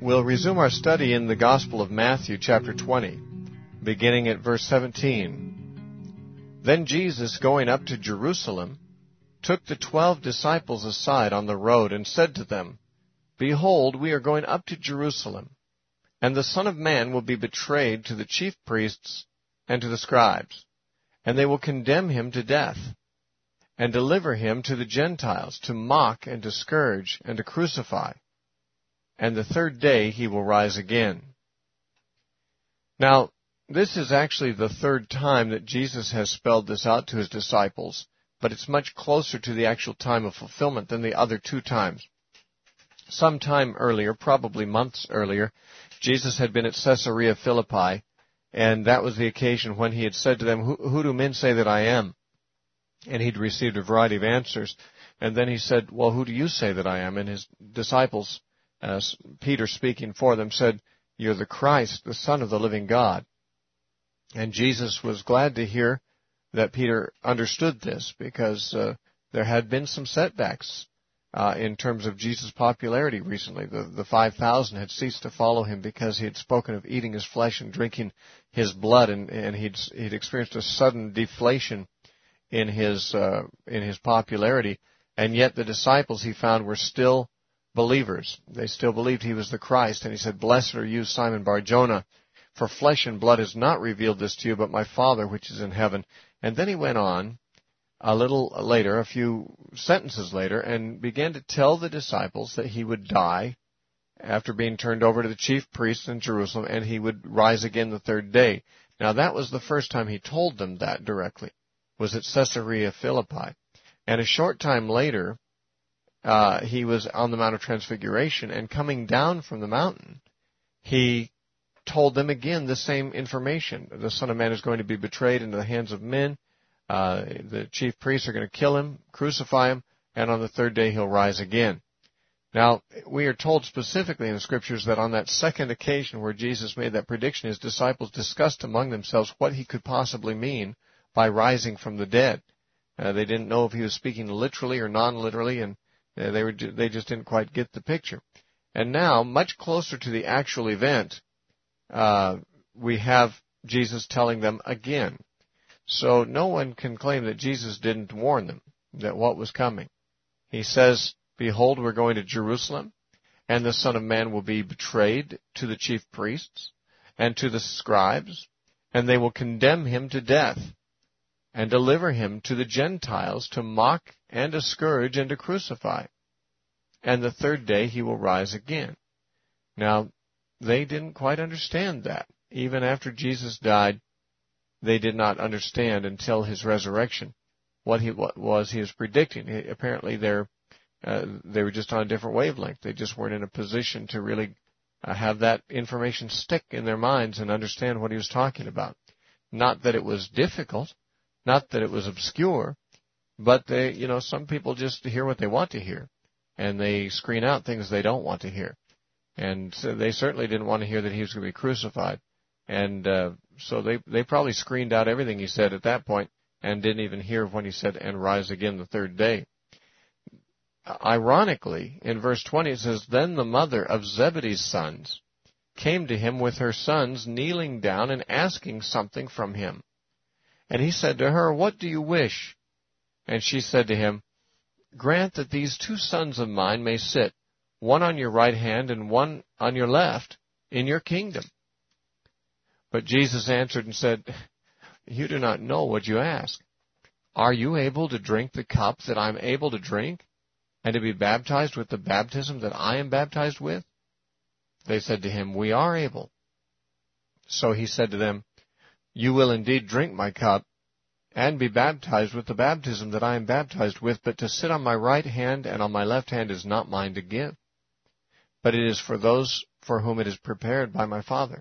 We'll resume our study in the Gospel of Matthew, chapter 20, beginning at verse 17. Then Jesus, going up to Jerusalem, took the 12 disciples aside on the road and said to them, Behold, we are going up to Jerusalem, and the Son of Man will be betrayed to the chief priests and to the scribes, and they will condemn him to death, and deliver him to the Gentiles to mock and to scourge and to crucify. And the third day he will rise again. Now, this is actually the third time that Jesus has spelled this out to his disciples, but it's much closer to the actual time of fulfillment than the other two times. Some time earlier, probably months earlier, Jesus had been at Caesarea Philippi, and that was the occasion when he had said to them, Who do men say that I am? And he'd received a variety of answers. And then he said, Well, who do you say that I am? And his disciples, Peter speaking for them, said, You're the Christ, the Son of the living God. And Jesus was glad to hear that Peter understood this, because there had been some setbacks in terms of Jesus' popularity recently. The 5,000 had ceased to follow him because he had spoken of eating his flesh and drinking his blood, and he'd experienced a sudden deflation in his popularity. And yet the disciples, he found, were still believers. They still believed he was the Christ. And he said, Blessed are you, Simon Bar-Jonah, for flesh and blood has not revealed this to you, but my Father which is in heaven. And then he went on a little later, a few sentences later, and began to tell the disciples that he would die after being turned over to the chief priests in Jerusalem, and he would rise again the third day. Now, that was the first time he told them that directly, was at Caesarea Philippi. And a short time later, he was on the Mount of Transfiguration, and coming down from the mountain, he told them again the same information. The Son of Man is going to be betrayed into the hands of men. The chief priests are going to kill him, crucify him, and on the third day he'll rise again. Now, we are told specifically in the Scriptures that on that second occasion where Jesus made that prediction, his disciples discussed among themselves what he could possibly mean by rising from the dead. They didn't know if he was speaking literally or non-literally, and they just didn't quite get the picture. And now, much closer to the actual event, we have Jesus telling them again. So no one can claim that Jesus didn't warn them that what was coming. He says, Behold, we're going to Jerusalem, and the Son of Man will be betrayed to the chief priests and to the scribes, and they will condemn him to death, and deliver him to the Gentiles to mock and to scourge and to crucify. And the third day he will rise again. Now, they didn't quite understand that. Even after Jesus died, they did not understand until his resurrection what he was predicting. Apparently, they were just on a different wavelength. They just weren't in a position to really have that information stick in their minds and understand what he was talking about. Not that it was difficult, not that it was obscure, but some people just hear what they want to hear, and they screen out things they don't want to hear. And so they certainly didn't want to hear that he was going to be crucified. And so they probably screened out everything he said at that point and didn't even hear when he said, and rise again the third day. Ironically, in verse 20 it says, Then the mother of Zebedee's sons came to him with her sons, kneeling down and asking something from him. And he said to her, What do you wish? And she said to him, Grant that these 2 sons of mine may sit, one on your right hand and one on your left, in your kingdom. But Jesus answered and said, You do not know what you ask. Are you able to drink the cup that I am able to drink, and to be baptized with the baptism that I am baptized with? They said to him, We are able. So he said to them, You will indeed drink my cup, and be baptized with the baptism that I am baptized with, but to sit on my right hand and on my left hand is not mine to give, but it is for those for whom it is prepared by my Father.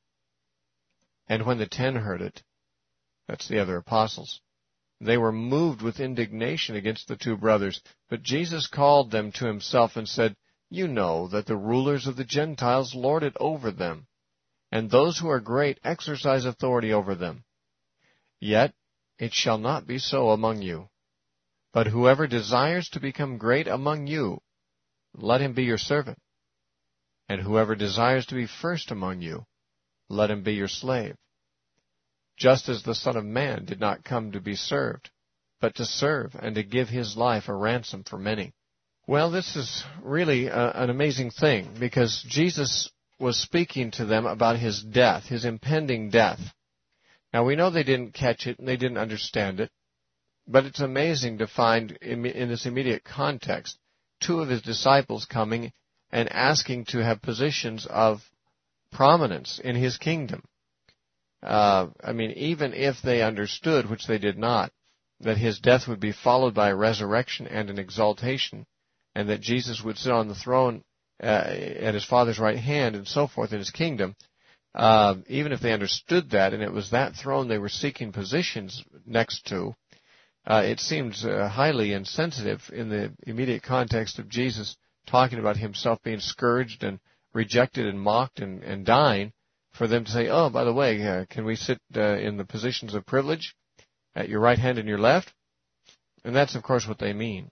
And when the 10 heard it, that's the other apostles, they were moved with indignation against the 2 brothers. But Jesus called them to himself and said, You know that the rulers of the Gentiles lord it over them, and those who are great exercise authority over them. Yet it shall not be so among you. But whoever desires to become great among you, let him be your servant. And whoever desires to be first among you, let him be your slave. Just as the Son of Man did not come to be served, but to serve and to give his life a ransom for many. Well, this is really an amazing thing, because Jesus was speaking to them about his death, his impending death. Now, we know they didn't catch it and they didn't understand it, but it's amazing to find in this immediate context two of his disciples coming and asking to have positions of prominence in his kingdom. Even if they understood, which they did not, that his death would be followed by a resurrection and an exaltation, and that Jesus would sit on the throne at his Father's right hand and so forth in his kingdom, even if they understood that, and it was that throne they were seeking positions next to, it seems highly insensitive in the immediate context of Jesus talking about himself being scourged and rejected and mocked and dying, for them to say, oh, by the way, can we sit in the positions of privilege at your right hand and your left? And that's, of course, what they mean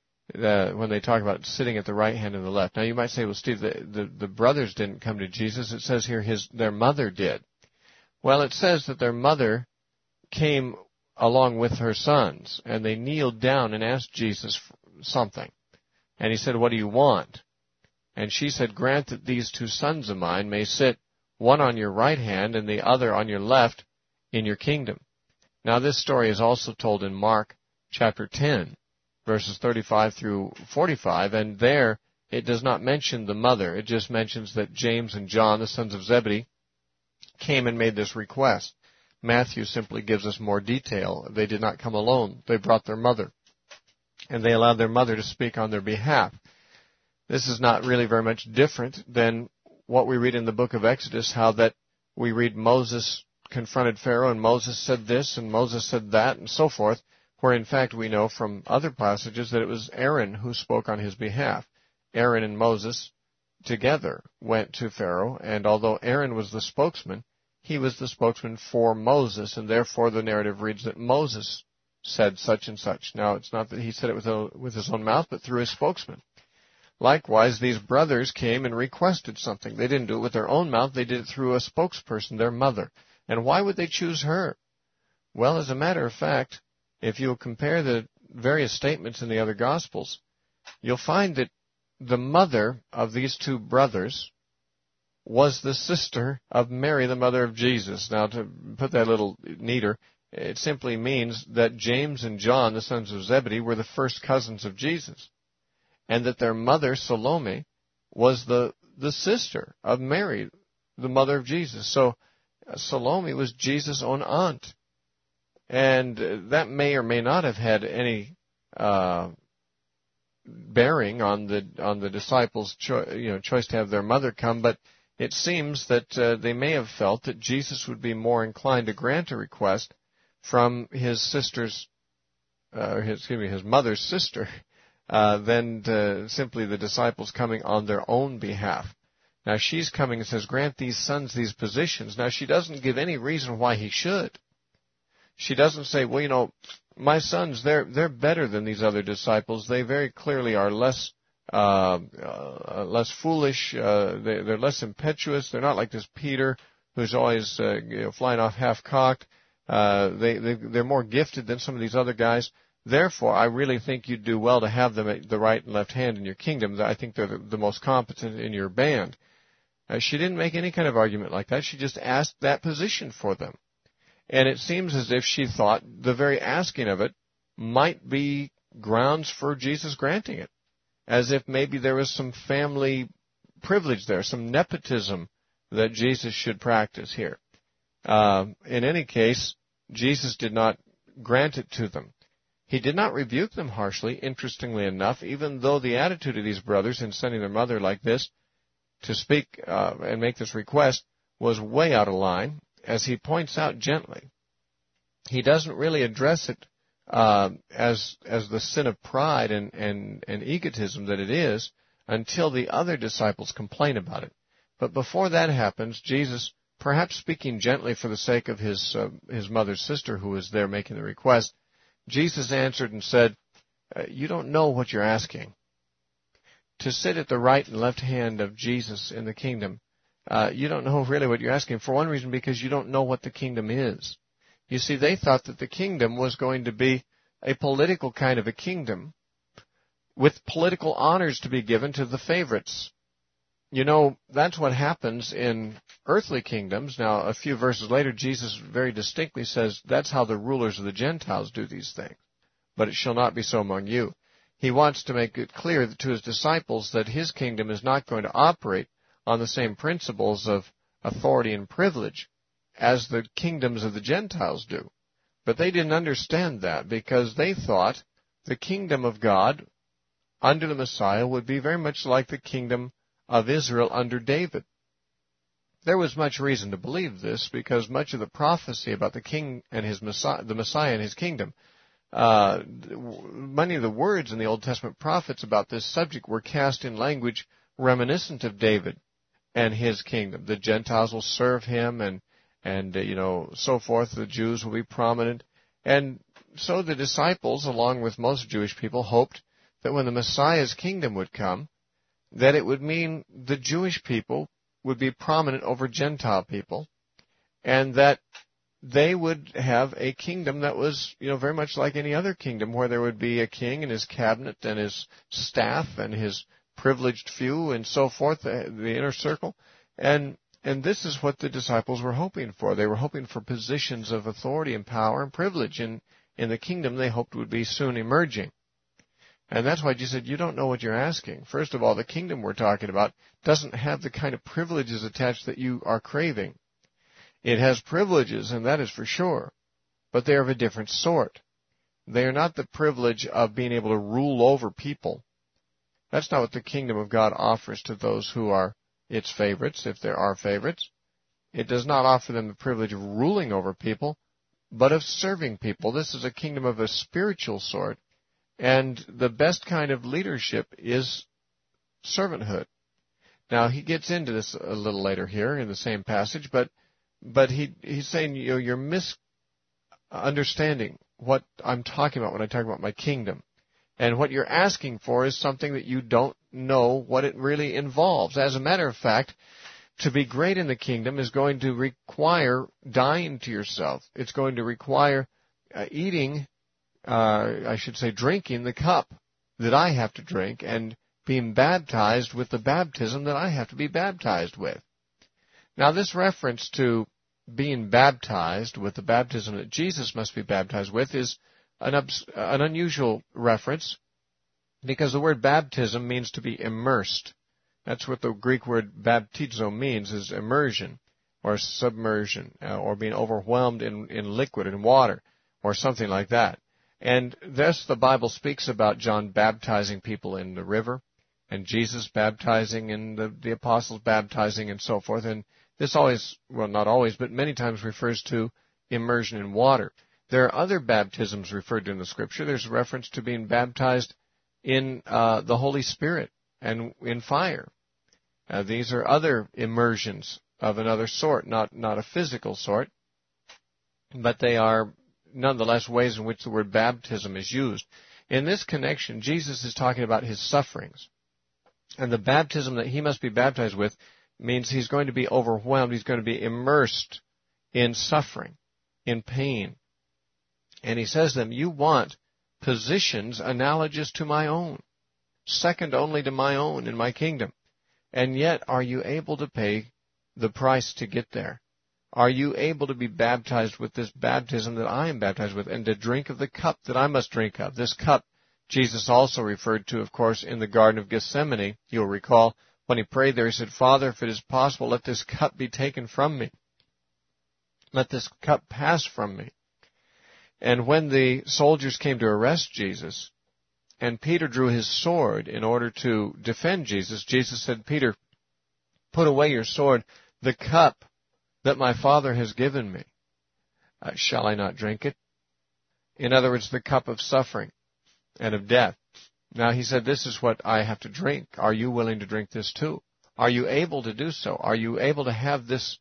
when they talk about sitting at the right hand and the left. Now, you might say, well, Steve, the brothers didn't come to Jesus. It says here their mother did. Well, it says that their mother came along with her sons, and they kneeled down and asked Jesus something. And he said, what do you want? And she said, grant that these two sons of mine may sit, one on your right hand and the other on your left, in your kingdom. Now, this story is also told in Mark chapter 10, verses 35 through 45, and there it does not mention the mother. It just mentions that James and John, the sons of Zebedee, came and made this request. Matthew simply gives us more detail. They did not come alone. They brought their mother, and they allowed their mother to speak on their behalf. This is not really very much different than what we read in the book of Exodus, how that we read Moses confronted Pharaoh, and Moses said this, and Moses said that, and so forth, where in fact we know from other passages that it was Aaron who spoke on his behalf. Aaron and Moses together went to Pharaoh, and although Aaron was the spokesman, he was the spokesman for Moses, and therefore the narrative reads that Moses said such and such. Now, it's not that he said it with his own mouth, but through his spokesman. Likewise, these brothers came and requested something. They didn't do it with their own mouth. They did it through a spokesperson, their mother. And why would they choose her? Well, as a matter of fact, if you'll compare the various statements in the other Gospels, you'll find that the mother of these two brothers was the sister of Mary, the mother of Jesus. Now, to put that a little neater, it simply means that James and John, the sons of Zebedee, were the first cousins of Jesus, and that their mother, Salome, was the sister of Mary, the mother of Jesus. So Salome was Jesus' own aunt. And that may or may not have had any bearing on the disciples' choice to have their mother come, but it seems that they may have felt that Jesus would be more inclined to grant a request from his mother's sister, than to simply the disciples coming on their own behalf. Now, she's coming and says, grant these sons these positions. Now, she doesn't give any reason why he should. She doesn't say, well, my sons, they're better than these other disciples. They very clearly are less foolish. They're less impetuous. They're not like this Peter who's always flying off half-cocked. They're more gifted than some of these other guys. Therefore, I really think you'd do well to have them at the right and left hand in your kingdom. I think they're the most competent in your band. She didn't make any kind of argument like that. She just asked that position for them. And it seems as if she thought the very asking of it might be grounds for Jesus granting it, as if maybe there was some family privilege there, some nepotism that Jesus should practice here. In any case, Jesus did not grant it to them. He did not rebuke them harshly, interestingly enough, even though the attitude of these brothers in sending their mother like this to speak and make this request was way out of line, as he points out gently. He doesn't really address it as the sin of pride and egotism that it is until the other disciples complain about it. But before that happens, Jesus, perhaps speaking gently for the sake of his mother's sister who was there making the request, Jesus answered and said, you don't know what you're asking. to sit at the right and left hand of Jesus in the kingdom, you don't know really what you're asking. For one reason, because you don't know what the kingdom is. You see, they thought that the kingdom was going to be a political kind of a kingdom with political honors to be given to the favorites. You know, that's what happens in earthly kingdoms. Now, a few verses later, Jesus very distinctly says that's how the rulers of the Gentiles do these things. But it shall not be so among you. He wants to make it clear to his disciples that his kingdom is not going to operate on the same principles of authority and privilege as the kingdoms of the Gentiles do. But they didn't understand that because they thought the kingdom of God under the Messiah would be very much like the kingdom of Israel under David. There was much reason to believe this because much of the prophecy about the king and his Messiah, the Messiah and his kingdom, many of the words in the Old Testament prophets about this subject were cast in language reminiscent of David and his kingdom. The Gentiles will serve him and so forth. The Jews will be prominent. And so the disciples, along with most Jewish people, hoped that when the Messiah's kingdom would come, that it would mean the Jewish people would be prominent over Gentile people, and that they would have a kingdom that was, very much like any other kingdom, where there would be a king and his cabinet and his staff and his privileged few and so forth, the inner circle. And this is what the disciples were hoping for. They were hoping for positions of authority and power and privilege in the kingdom they hoped would be soon emerging. And that's why Jesus said, you don't know what you're asking. First of all, the kingdom we're talking about doesn't have the kind of privileges attached that you are craving. It has privileges, and that is for sure, but they are of a different sort. They are not the privilege of being able to rule over people. That's not what the kingdom of God offers to those who are its favorites, if there are favorites. It does not offer them the privilege of ruling over people, but of serving people. This is a kingdom of a spiritual sort. And the best kind of leadership is servanthood. Now, he gets into this a little later here in the same passage, but he's saying, you're misunderstanding what I'm talking about when I talk about my kingdom. And what you're asking for is something that you don't know what it really involves. As a matter of fact, to be great in the kingdom is going to require dying to yourself. It's going to require drinking the cup that I have to drink and being baptized with the baptism that I have to be baptized with. Now, this reference to being baptized with the baptism that Jesus must be baptized with is an unusual reference because the word baptism means to be immersed. That's what the Greek word baptizo means, is immersion or submersion or being overwhelmed in liquid and water or something like that. And thus the Bible speaks about John baptizing people in the river and Jesus baptizing and the apostles baptizing and so forth. And this always, well, not always, but many times refers to immersion in water. There are other baptisms referred to in the Scripture. There's a reference to being baptized in the Holy Spirit and in fire. These are other immersions of another sort, not a physical sort, but they are nonetheless ways in which the word baptism is used. In this connection, Jesus is talking about his sufferings. And the baptism that he must be baptized with means he's going to be overwhelmed. He's going to be immersed in suffering, in pain. And he says to them, you want positions analogous to my own, second only to my own in my kingdom. And yet, are you able to pay the price to get there? Are you able to be baptized with this baptism that I am baptized with and to drink of the cup that I must drink of? This cup Jesus also referred to, of course, in the Garden of Gethsemane. You'll recall when he prayed there, he said, Father, if it is possible, let this cup be taken from me. Let this cup pass from me. And when the soldiers came to arrest Jesus, and Peter drew his sword in order to defend Jesus, Jesus said, Peter, put away your sword. The cup that my Father has given me, shall I not drink it? In other words, the cup of suffering and of death. Now he said, this is what I have to drink. Are you willing to drink this too? Are you able to do so? Are you able to have this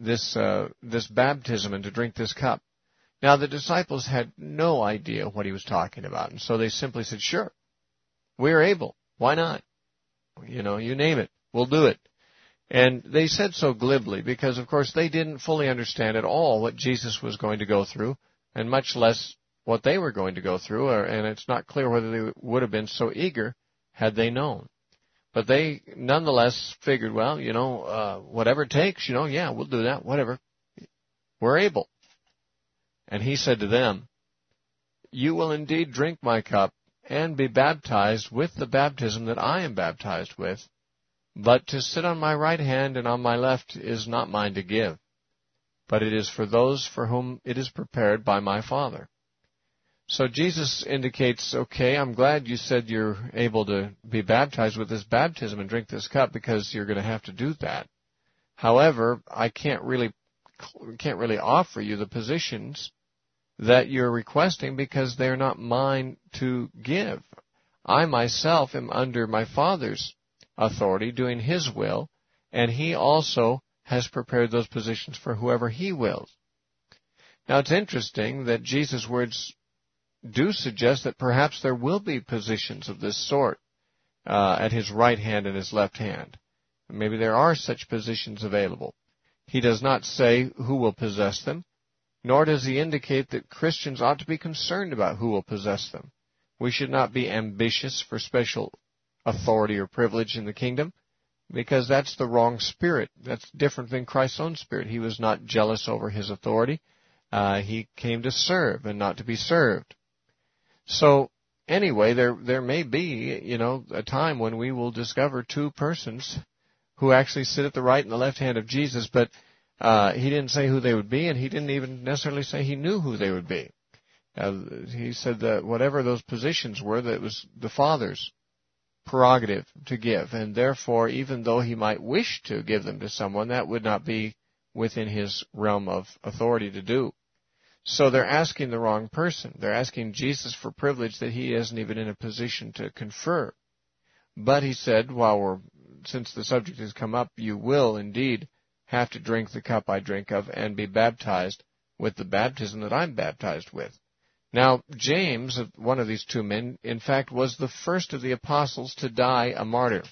baptism and to drink this cup? Now the disciples had no idea what he was talking about, and so they simply said, sure, we're able. Why not? You name it, we'll do it. And they said so glibly because, of course, they didn't fully understand at all what Jesus was going to go through, and much less what they were going to go through, and it's not clear whether they would have been so eager had they known. But they nonetheless figured, well, whatever it takes, yeah, we'll do that, whatever. We're able. And he said to them, "You will indeed drink my cup and be baptized with the baptism that I am baptized with, but to sit on my right hand and on my left is not mine to give, but it is for those for whom it is prepared by my Father." So Jesus indicates, okay, I'm glad you said you're able to be baptized with this baptism and drink this cup because you're going to have to do that. However, I can't really offer you the positions that you're requesting because they're not mine to give. I myself am under my Father's authority, doing His will, and He also has prepared those positions for whoever He wills. Now, it's interesting that Jesus' words do suggest that perhaps there will be positions of this sort at His right hand and His left hand. Maybe there are such positions available. He does not say who will possess them, nor does He indicate that Christians ought to be concerned about who will possess them. We should not be ambitious for special authority or privilege in the kingdom, because that's the wrong spirit. That's different than Christ's own spirit. He was not jealous over His authority. He came to serve and not to be served. So anyway, there may be, a time when we will discover two persons who actually sit at the right and the left hand of Jesus, but He didn't say who they would be, and He didn't even necessarily say He knew who they would be. He said that whatever those positions were, that it was the Father's prerogative to give, and therefore, even though He might wish to give them to someone, that would not be within His realm of authority to do. So they're asking the wrong person. They're asking Jesus for privilege that He isn't even in a position to confer. But He said, since the subject has come up, you will indeed have to drink the cup I drink of and be baptized with the baptism that I'm baptized with. Now, James, one of these two men, in fact, was the first of the apostles to die a martyr.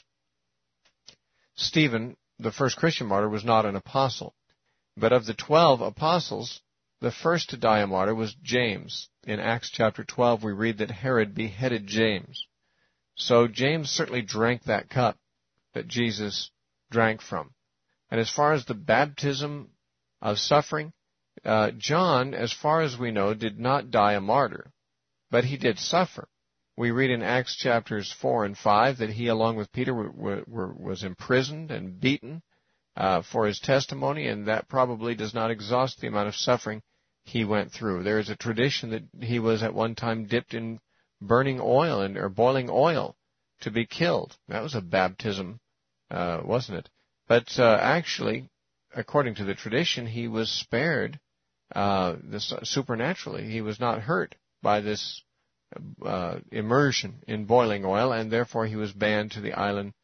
Stephen, the first Christian martyr, was not an apostle. But of the 12 apostles, the first to die a martyr was James. In Acts chapter 12, we read that Herod beheaded James. So James certainly drank that cup that Jesus drank from. And as far as the baptism of suffering, John, as far as we know, did not die a martyr, but he did suffer. We read in Acts chapters 4 and 5 that he, along with Peter, was imprisoned and beaten for his testimony, and that probably does not exhaust the amount of suffering he went through. There is a tradition that he was at one time dipped in burning oil or boiling oil to be killed. That was a baptism, wasn't it? But actually, according to the tradition, he was spared supernaturally. He was not hurt by this immersion in boiling oil, and therefore he was banished to the island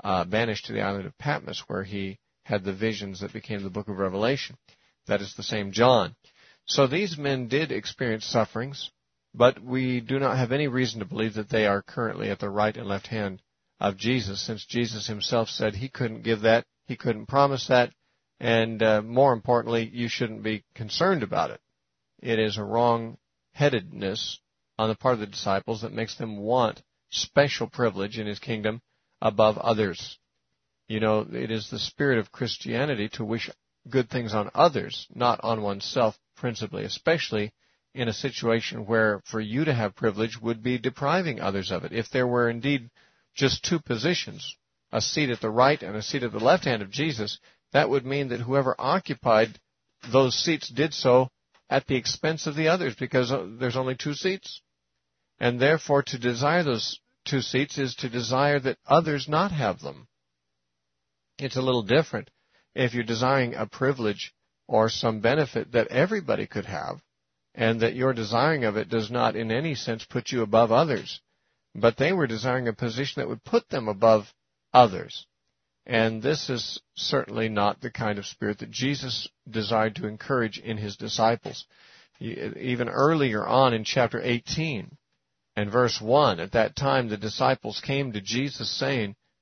of Patmos, where he had the visions that became the book of Revelation. That is the same John. So these men did experience sufferings, but we do not have any reason to believe that they are currently at the right and left hand of Jesus, since Jesus Himself said He couldn't give that, He couldn't promise that, and more importantly, you shouldn't be concerned about it. It is a wrong-headedness on the part of the disciples that makes them want special privilege in His kingdom above others. It is the spirit of Christianity to wish good things on others, not on oneself principally, especially in a situation where for you to have privilege would be depriving others of it. If there were indeed just two positions, a seat at the right and a seat at the left hand of Jesus, that would mean that whoever occupied those seats did so at the expense of the others, because there's only two seats. And therefore, to desire those two seats is to desire that others not have them. It's a little different if you're desiring a privilege or some benefit that everybody could have, and that your desiring of it does not in any sense put you above others. But they were desiring a position that would put them above others. And this is certainly not the kind of spirit that Jesus desired to encourage in His disciples. Even earlier on in chapter 18 and verse 1, at that time the disciples came to Jesus saying,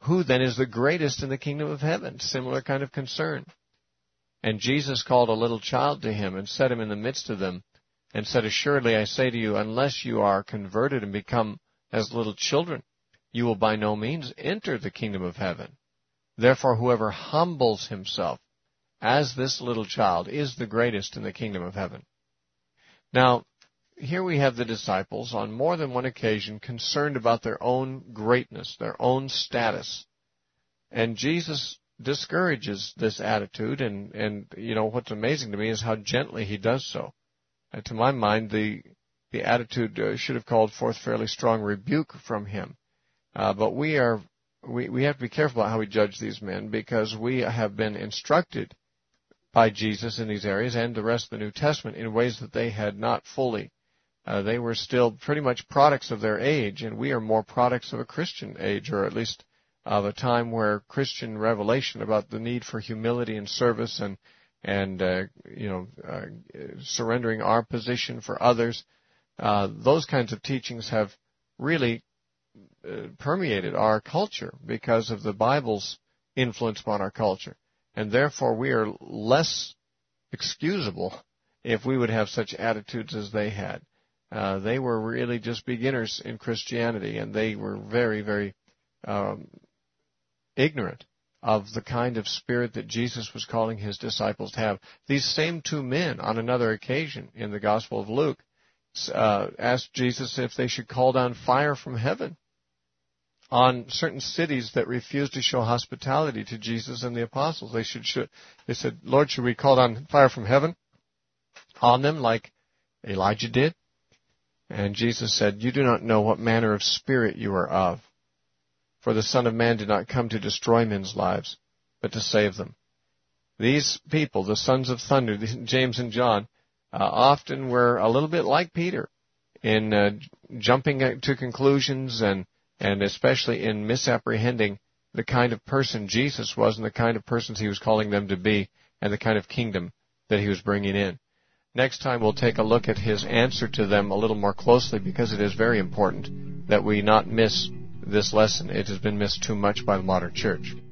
Who then is the greatest in the kingdom of heaven? Similar kind of concern. And Jesus called a little child to him and set him in the midst of them and said, Assuredly I say to you, unless you are converted and become as little children, you will by no means enter the kingdom of heaven. Therefore whoever humbles himself as this little child is the greatest in the kingdom of heaven. Now, here we have the disciples on more than one occasion concerned about their own greatness, their own status. And Jesus discourages this attitude, and you know, what's amazing to me is how gently he does so. And to my mind, the attitude should have called forth fairly strong rebuke from him. But we have to be careful about how we judge these men, because we have been instructed by Jesus in these areas and the rest of the New Testament in ways that they had not fully. They were still pretty much products of their age, and we are more products of a Christian age, or at least of a time where Christian revelation about the need for humility and service and surrendering our position for others, those kinds of teachings have really permeated our culture because of the Bible's influence upon our culture. And therefore we are less excusable if we would have such attitudes as they had. They were really just beginners in Christianity, and they were very, very ignorant of the kind of spirit that Jesus was calling his disciples to have. These same two men, on another occasion in the Gospel of Luke, asked Jesus if they should call down fire from heaven on certain cities that refused to show hospitality to Jesus and the apostles. They said, Lord, should we call down fire from heaven on them like Elijah did? And Jesus said, You do not know what manner of spirit you are of. For the Son of Man did not come to destroy men's lives, but to save them. These people, the sons of thunder, James and John, often were a little bit like Peter in jumping to conclusions and especially in misapprehending the kind of person Jesus was and the kind of persons he was calling them to be and the kind of kingdom that he was bringing in. Next time we'll take a look at his answer to them a little more closely, because it is very important that we not miss this lesson. It has been missed too much by the modern church.